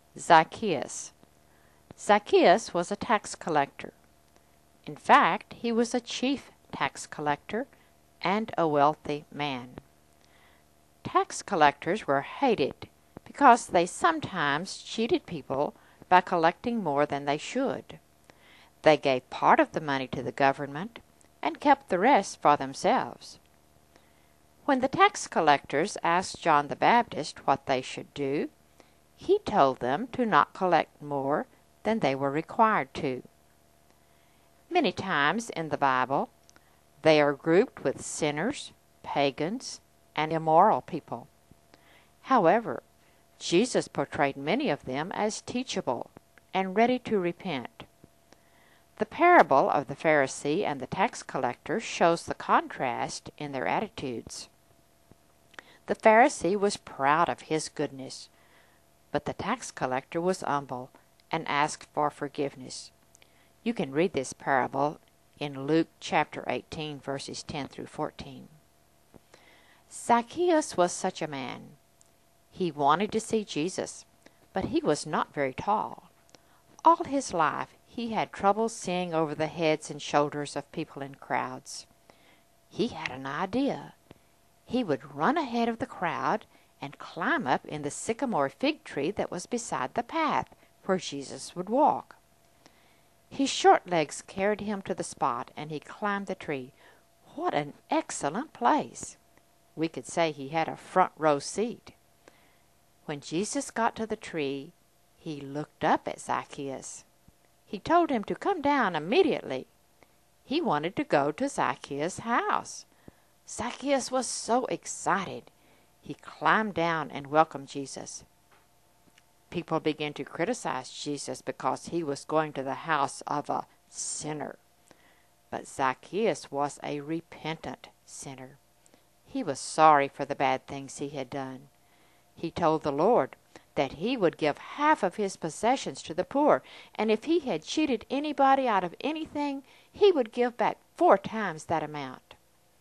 Zacchaeus. Zacchaeus was a tax collector. In fact, he was a chief tax collector and a wealthy man. Tax collectors were hated because they sometimes cheated people by collecting more than they should. They gave part of the money to the government and kept the rest for themselves. When the tax collectors asked John the Baptist what they should do, he told them to not collect more than they were required to. Many times in the Bible, they are grouped with sinners, pagans, and immoral people. However, Jesus portrayed many of them as teachable and ready to repent. The parable of the Pharisee and the tax collector shows the contrast in their attitudes. The Pharisee was proud of his goodness, but the tax collector was humble and asked for forgiveness. You can read this parable in Luke chapter 18, verses 10 through 14. Zacchaeus was such a man. He wanted to see Jesus, but he was not very tall. All his life he had trouble seeing over the heads and shoulders of people in crowds. He had an idea. He would run ahead of the crowd and climb up in the sycamore fig tree that was beside the path where Jesus would walk. His short legs carried him to the spot, and he climbed the tree. What an excellent place! We could say he had a front row seat. When Jesus got to the tree, he looked up at Zacchaeus. He told him to come down immediately. He wanted to go to Zacchaeus' house. Zacchaeus was so excited. He climbed down and welcomed Jesus. People began to criticize Jesus because he was going to the house of a sinner. But Zacchaeus was a repentant sinner. He was sorry for the bad things he had done. He told the Lord that he would give half of his possessions to the poor, and if he had cheated anybody out of anything, he would give back 4 times that amount.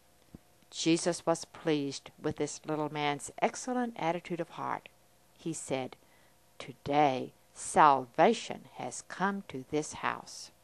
Jesus was pleased with this little man's excellent attitude of heart. He said, "Today salvation has come to this house."